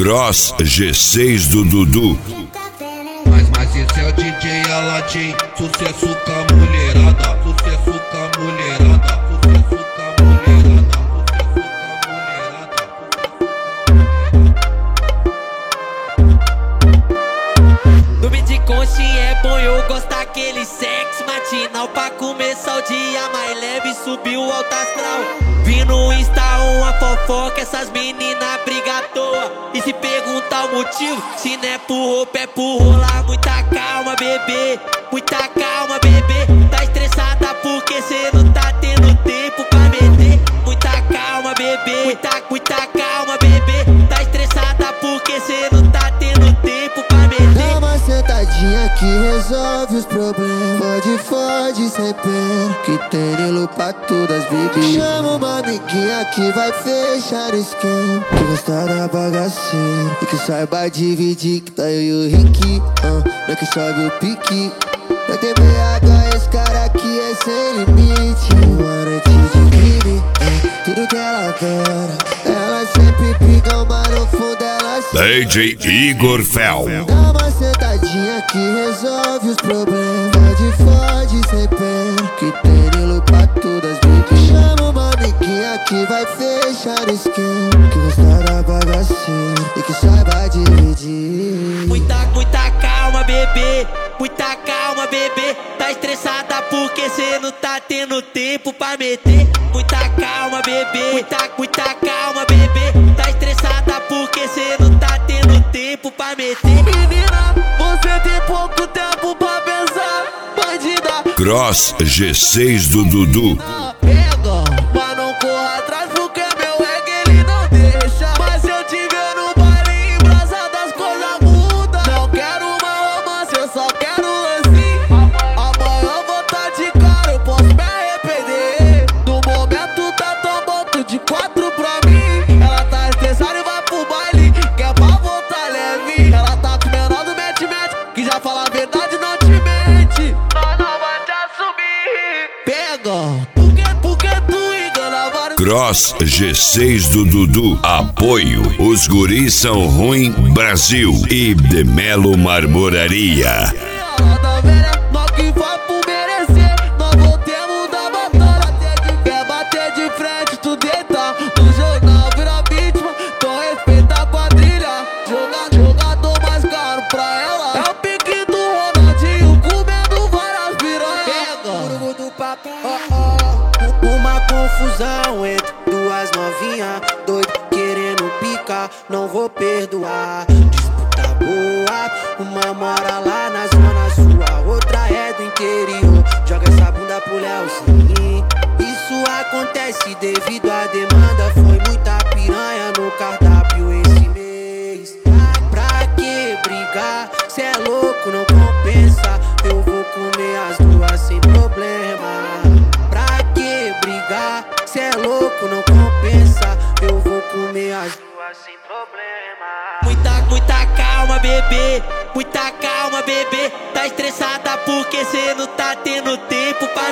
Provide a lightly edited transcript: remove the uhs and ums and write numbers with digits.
Cross G6 do Dudu. Mas esse é o DJ Aladim, sucesso com a mulherada, sucesso com a mulherada, sucesso com a mulherada, Dormir de conchinha é bom, eu gosto daquele sexo matinal pra começar o dia mais leve, subir o alto astral. Vi no Insta uma fofoca, essas meninas brigam à toa. E se perguntar o motivo, se não é por roupa é por rolar. Muita calma, bebê, muita calma, bebê. Tá estressada porque cê não tá tendo tempo pra meter. Muita calma, bebê, muita calma, bebê. Tá estressada porque cê não tá tendo tempo pra meter. Dá uma sentadinha que resolve os problemas. Fode sem pena, que tem Nilo pra todas, baby. Chama uma amiguinha que vai fechar o esquema, que gosta da bagaceira e que saiba dividir, que tá eu e o Ricky, não é que sobe o pique. Vai ter BH, esse cara aqui é sem limite. Uma noite de crime, tudo que ela adora. Ela sempre briga, mas no fundo ela sempre DJ Igor Fel. dá uma sentadinha que resolve os problemas. Fode sem pena, que tem Nilo pra todas, baby. Chama uma amiguinha que vai fechar o esquema, que gosta da bagaceira e que saiba dividir. Muita calma, bebê, muita calma, bebê. Tá estressada porque cê não tá tendo tempo pra meter. Muita calma, bebê, muita calma, bebê. Tá estressada porque cê não tá tendo tempo pra meter. Menina, você tem pouco tempo pra pensar, bandida. Cross G6 do Dudu. Pega, mas não corra atrás porque meu reggae ele não deixa. Mas se eu te ver no baile embrasado as coisas mudam. Não quero uma romance, eu só quero assim. Amanhã eu vou tá de cara, eu posso me arrepender. No momento tá tão bom, tu de 4 pra mim. Ela tá estressada e vai pro baile, quer pra voltar leve. Ela tá com o menor do mete-mete, que já fala a verdade não te mente. Nós não vai te assumir. Pega, porque tu engana vários. Cross G6 do Dudu. Apoio. Os guris são ruim Brasil e de Melo Marmoraria. Roda velha, nós que vai por merecer. Nós voltemos da batalha. Quer bater de frente, tu deita no jornal, vira vítima. Então respeita a quadrilha. Jogador mais caro pra ela é o pique do Ronaldinho, comendo várias piranhas. Uma confusão entre duas novinhas, doido querendo picar, não vou perdoar. Disputa boa, uma mora lá na zona sul, a outra é do interior. Joga essa bunda pro Léo, sim. Isso acontece devido à demanda, foi muita piranha no cardápio esse mês. Pra que brigar? Cê é louco, não compensa. Eu vou comer as duas sem problema. Pra que brigar? Cê é louco, não compensa. Eu vou comer as duas sem problema. Muita calma, bebê, muita calma, bebê. Tá estressada porque cê não tá tendo tempo pra